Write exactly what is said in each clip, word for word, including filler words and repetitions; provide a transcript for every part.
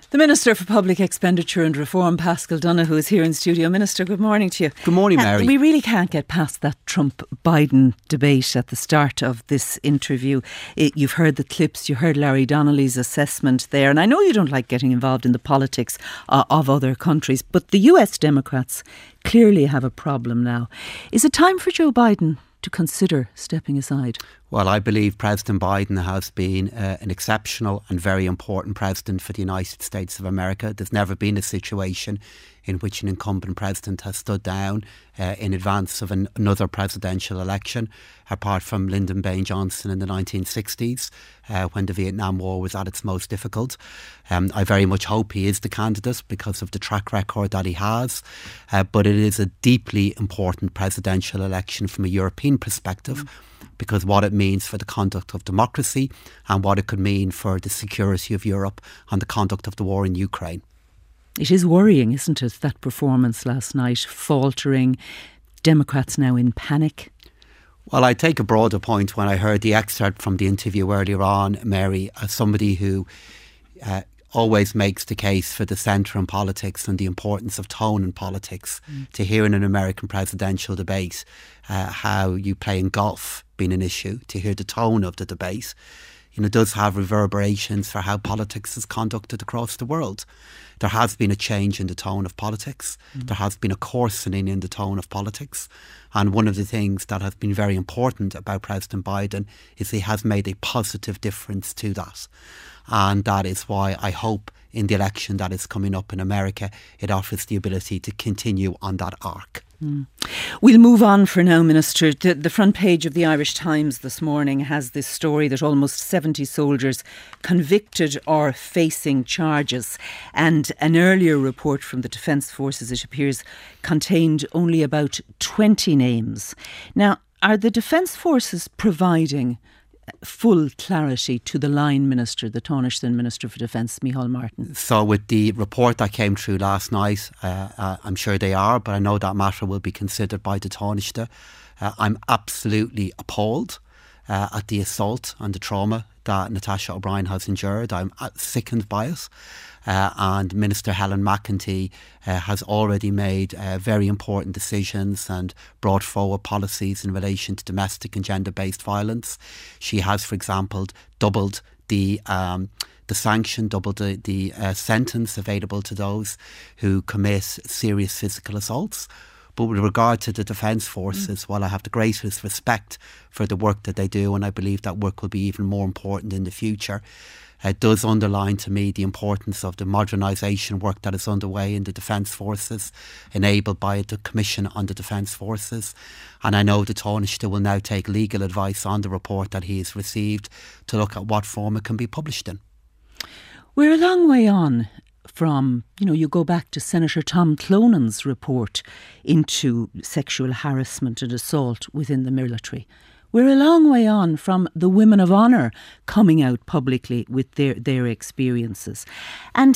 The Minister for Public Expenditure and Reform, Paschal Donohoe, is here in studio. Minister, good morning to you. Good morning, Mary. Uh, we really can't get past that Trump-Biden debate at the start of this interview. It, you've heard the clips, you heard Larry Donnelly's assessment there, and I know you don't like getting involved in the politics uh, of other countries, but the U S Democrats clearly have a problem now. Is it time for Joe Biden to consider stepping aside? Well, I believe President Biden has been uh, an exceptional and very important president for the United States of America. There's never been a situation in which an incumbent president has stood down uh, in advance of an, another presidential election, apart from Lyndon Baines Johnson in the nineteen sixties, uh, when the Vietnam War was at its most difficult. Um, I very much hope he is the candidate because of the track record that he has. Uh, but it is a deeply important presidential election from a European perspective, mm. because what it means for the conduct of democracy and what it could mean for the security of Europe and the conduct of the war in Ukraine. It is worrying, isn't it, that performance last night, faltering, Democrats now in panic? Well, I take a broader point when I heard the excerpt from the interview earlier on, Mary, as somebody who uh, always makes the case for the centre in politics and the importance of tone in politics, mm. to hear in an American presidential debate uh, how you play in golf being an issue, to hear the tone of the debate, you know, does have reverberations for how politics is conducted across the world. There has been a change in the tone of politics. Mm. There has been a coarsening in the tone of politics. And one of the things that has been very important about President Biden is he has made a positive difference to that. And that is why I hope in the election that is coming up in America, it offers the ability to continue on that arc. Mm. We'll move on for now, Minister. The, the front page of the Irish Times this morning has this story that almost seventy soldiers convicted or facing charges. And an earlier report from the Defence Forces, it appears, contained only about twenty names. Now, are the Defence Forces providing full clarity to the line minister, the Taoiseach Minister for Defence, Micheál Martin? So with the report that came through last night, uh, uh, I'm sure they are, but I know that matter will be considered by the Taoiseach. Uh, I'm absolutely appalled uh, at the assault and the trauma that Natasha O'Brien has endured. I'm sickened by it. Uh, and Minister Helen McEntee uh, has already made uh, very important decisions and brought forward policies in relation to domestic and gender-based violence. She has, for example, doubled the um, the sanction, doubled the, the uh, sentence available to those who commit serious physical assaults. But with regard to the Defence Forces, mm. while I have the greatest respect for the work that they do, and I believe that work will be even more important in the future, it does underline to me the importance of the modernisation work that is underway in the Defence Forces, enabled by the Commission on the Defence Forces. And I know the Taoiseach will now take legal advice on the report that he has received to look at what form it can be published in. We're a long way on from, you know, you go back to Senator Tom Clonan's report into sexual harassment and assault within the military. We're a long way on from the Women of Honour coming out publicly with their, their experiences. And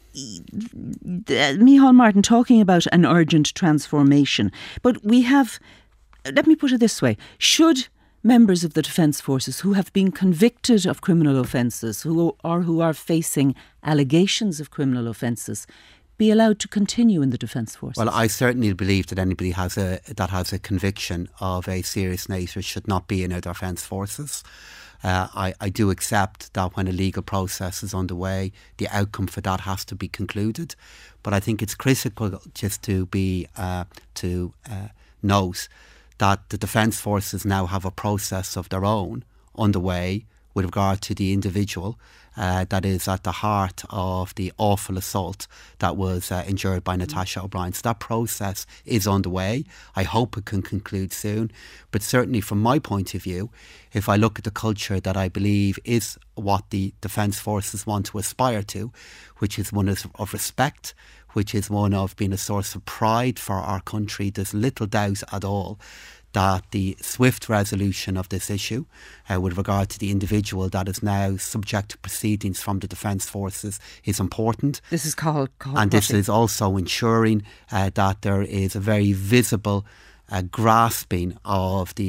Micheál Martin talking about an urgent transformation. But we have, let me put it this way, should members of the Defence Forces who have been convicted of criminal offences who or who are facing allegations of criminal offences be allowed to continue in the Defence Forces? Well, I certainly believe that anybody has a that has a conviction of a serious nature should not be in our Defence Forces. Uh, I, I do accept that when a legal process is underway, the outcome for that has to be concluded. But I think it's critical just to be uh, to uh, note that the Defence Forces now have a process of their own underway with regard to the individual uh, that is at the heart of the awful assault that was uh, endured by Natasha O'Brien. So that process is underway. I hope it can conclude soon. But certainly from my point of view, if I look at the culture that I believe is what the Defence Forces want to aspire to, which is one of, of respect, which is one of being a source of pride for our country, there's little doubt at all that the swift resolution of this issue uh, with regard to the individual that is now subject to proceedings from the Defence Forces is important. This is called... called and this is also ensuring uh, that there is a very visible uh, grasping of the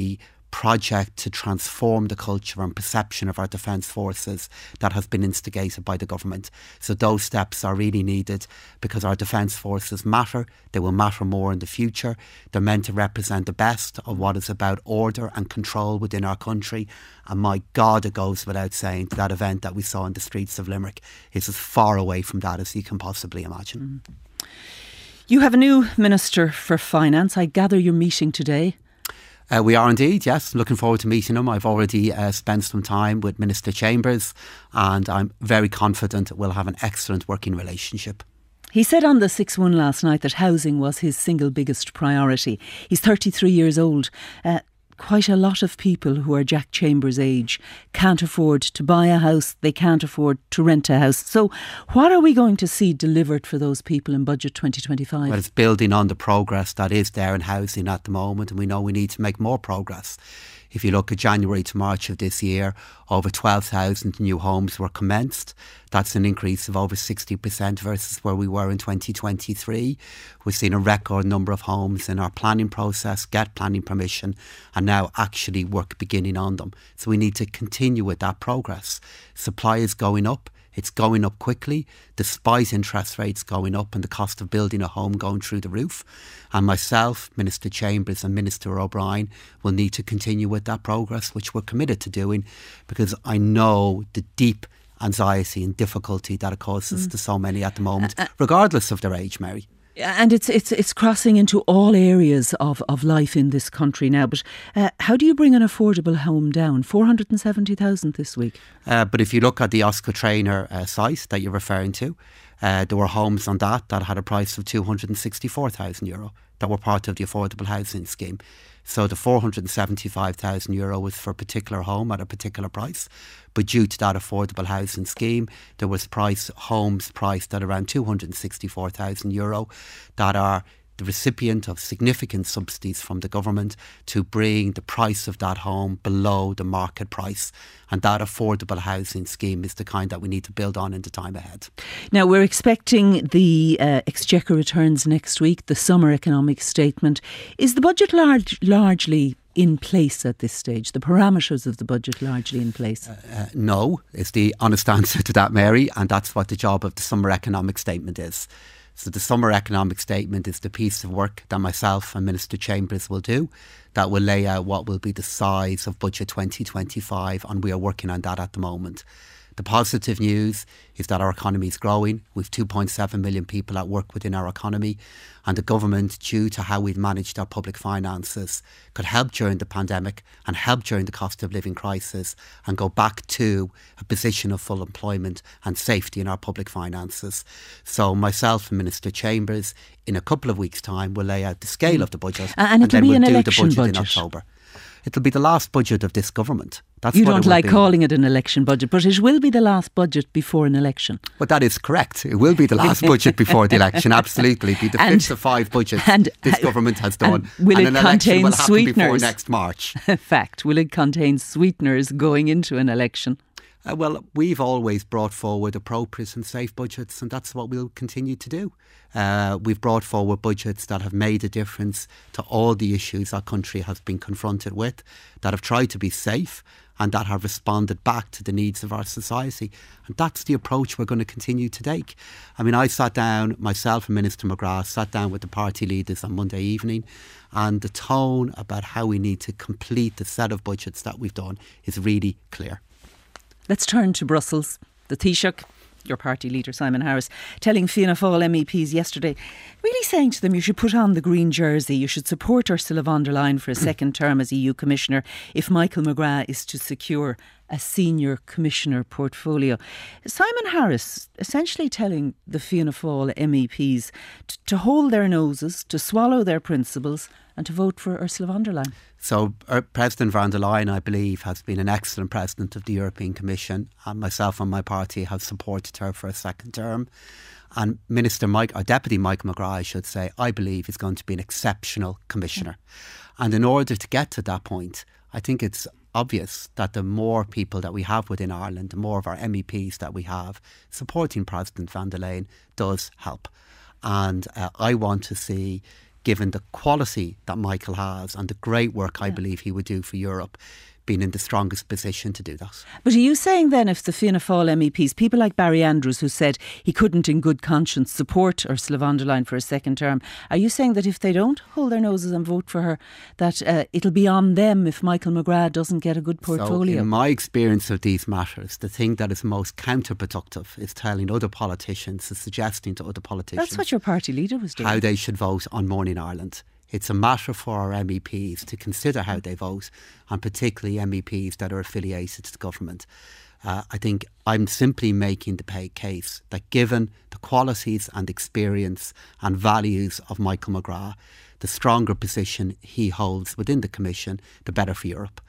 project to transform the culture and perception of our defence forces that has been instigated by the government. So those steps are really needed because our defence forces matter. They will matter more in the future. They're meant to represent the best of what is about order and control within our country. And my God, it goes without saying that, that event that we saw in the streets of Limerick is as far away from that as you can possibly imagine. Mm. You have a new Minister for Finance. I gather you're meeting today. Uh, we are indeed, yes. Looking forward to meeting him. I've already uh, spent some time with Minister Chambers and I'm very confident we'll have an excellent working relationship. He said on the six one last night that housing was his single biggest priority. He's thirty-three years old. Uh, quite a lot of people who are Jack Chambers' age can't afford to buy a house, they can't afford to rent a house. So what are we going to see delivered for those people in Budget twenty twenty-five? Well, it's building on the progress that is there in housing at the moment, and we know we need to make more progress. If you look at January to March of this year, over twelve thousand new homes were commenced. That's an increase of over sixty percent versus where we were in twenty twenty-three. We've seen a record number of homes in our planning process, get planning permission, and now actually work beginning on them. So we need to continue with that progress. Supply is going up. It's going up quickly, despite interest rates going up and the cost of building a home going through the roof. And myself, Minister Chambers and Minister O'Brien will need to continue with that progress, which we're committed to doing, because I know the deep anxiety and difficulty that it causes mm. to so many at the moment, regardless of their age, Mary. And it's it's it's crossing into all areas of, of life in this country now. But uh, how do you bring an affordable home down? four hundred seventy thousand this week. Uh, but if you look at the Oscar Traynor uh, site that you're referring to, uh, there were homes on that that had a price of two hundred sixty-four thousand euro that were part of the affordable housing scheme. So the four hundred seventy-five thousand euro was for a particular home at a particular price. But due to that affordable housing scheme, there was price homes priced at around two hundred sixty-four thousand euro that are the recipient of significant subsidies from the government to bring the price of that home below the market price. And that affordable housing scheme is the kind that we need to build on in the time ahead. Now, we're expecting the uh, Exchequer returns next week, the summer economic statement. Is the budget large, largely in place at this stage? The parameters of the budget largely in place? Uh, uh, no, is the honest answer to that, Mary. And that's what the job of the summer economic statement is. So the summer economic statement is the piece of work that myself and Minister Chambers will do that will lay out what will be the size of Budget twenty twenty-five, and we are working on that at the moment. The positive news is that our economy is growing. We've two point seven million people at work within our economy, and the government, due to how we've managed our public finances, could help during the pandemic and help during the cost of living crisis and go back to a position of full employment and safety in our public finances. So myself and Minister Chambers, in a couple of weeks' time, will lay out the scale of the budget, and, and, and then be we'll an do the election budget, budget in October. It'll be the last budget of this government. That's you what don't it will like be. calling it an election budget, but it will be the last budget before an election. But that is correct. It will be the last budget before the election, absolutely. It'll be the and, fifth of five budgets and, this government has done. And will and it an contain election will happen before sweeteners? next March. Fact, will it contain sweeteners going into an election? Uh, well, we've always brought forward appropriate and safe budgets, and that's what we'll continue to do. Uh, we've brought forward budgets that have made a difference to all the issues our country has been confronted with, that have tried to be safe and that have responded back to the needs of our society. And that's the approach we're going to continue to take. I mean, I sat down, myself and Minister McGrath sat down with the party leaders on Monday evening, and the tone about how we need to complete the set of budgets that we've done is really clear. Let's turn to Brussels. The Taoiseach, your party leader Simon Harris, telling Fianna Fáil M E Ps yesterday, really saying to them you should put on the green jersey, you should support Ursula von der Leyen for a second term as E U Commissioner if Michael McGrath is to secure a senior commissioner portfolio. Simon Harris essentially telling the Fianna Fáil M E Ps t- to hold their noses, to swallow their principles and to vote for Ursula von der Leyen. So uh, President von der Leyen, I believe, has been an excellent president of the European Commission, and myself and my party have supported her for a second term. And Minister Mike, or Deputy Mike McGrath, I should say, I believe is going to be an exceptional commissioner. Mm. And in order to get to that point, I think it's obvious that the more people that we have within Ireland, the more of our M E Ps that we have supporting President von der Leyen does help. And uh, I want to see given the quality that Michael has and the great work I yeah. believe he would do for Europe, been in the strongest position to do that. But are you saying then if the Fianna Fáil M E Ps, people like Barry Andrews, who said he couldn't in good conscience support Ursula von der Leyen for a second term, are you saying that if they don't hold their noses and vote for her, that uh, it'll be on them if Michael McGrath doesn't get a good portfolio? So in my experience of these matters, the thing that is most counterproductive is telling other politicians, is suggesting to other politicians... That's what your party leader was doing. ...how they should vote on Morning Ireland. It's a matter for our M E Ps to consider how they vote, and particularly M E Ps that are affiliated to the government. Uh, I think I'm simply making the pay case that given the qualities and experience and values of Michael McGrath, the stronger position he holds within the Commission, the better for Europe.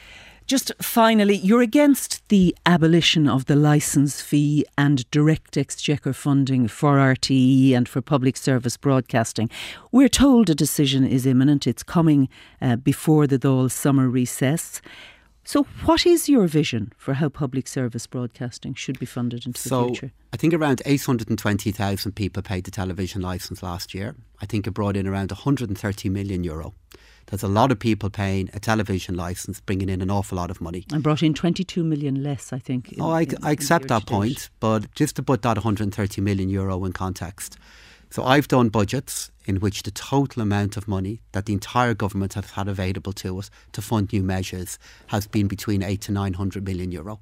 Just finally, you're against the abolition of the licence fee and direct exchequer funding for R T E and for public service broadcasting. We're told a decision is imminent. It's coming uh, before the Dáil summer recess. So what is your vision for how public service broadcasting should be funded into the so, future? I think around eight hundred twenty thousand people paid the television licence last year. I think it brought in around one hundred thirty million euro. There's a lot of people paying a television licence, bringing in an awful lot of money. And brought in twenty-two million less, I think. In, oh, I, in, I accept that point, but just to put that one hundred thirty million euro in context. So I've done budgets in which the total amount of money that the entire government has had available to us to fund new measures has been between eight to nine hundred million euro.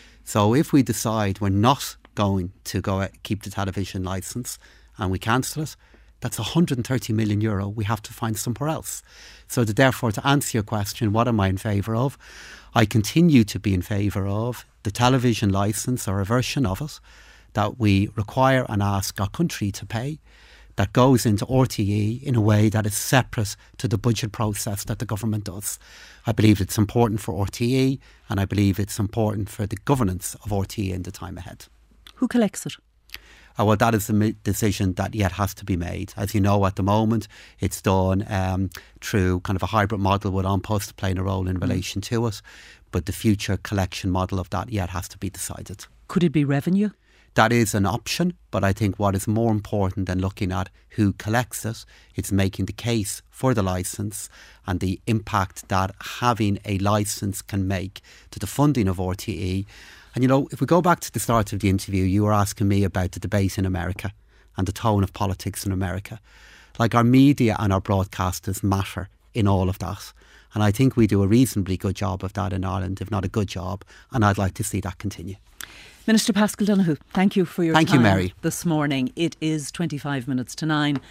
So if we decide we're not going to go out, keep the television licence and we cancel it, that's one hundred thirty million euro we have to find somewhere else. So to, therefore, to answer your question, what am I in favour of? I continue to be in favour of the television licence, or a version of it, that we require and ask our country to pay, that goes into R T E in a way that is separate to the budget process that the government does. I believe it's important for R T E, and I believe it's important for the governance of R T E in the time ahead. Who collects it? Uh, well, that is the decision that yet has to be made. As you know, at the moment, it's done um, through kind of a hybrid model with An Post playing a role in relation to it. But the future collection model of that yet has to be decided. Could it be revenue? That is an option, but I think what is more important than looking at who collects it, it's making the case for the licence and the impact that having a licence can make to the funding of R T E. And, you know, if we go back to the start of the interview, you were asking me about the debate in America and the tone of politics in America. Like, our media and our broadcasters matter in all of that. And I think we do a reasonably good job of that in Ireland, if not a good job. And I'd like to see that continue. Minister Paschal Donohoe, thank you for your thank time you, Mary. this morning. It is twenty-five minutes to nine.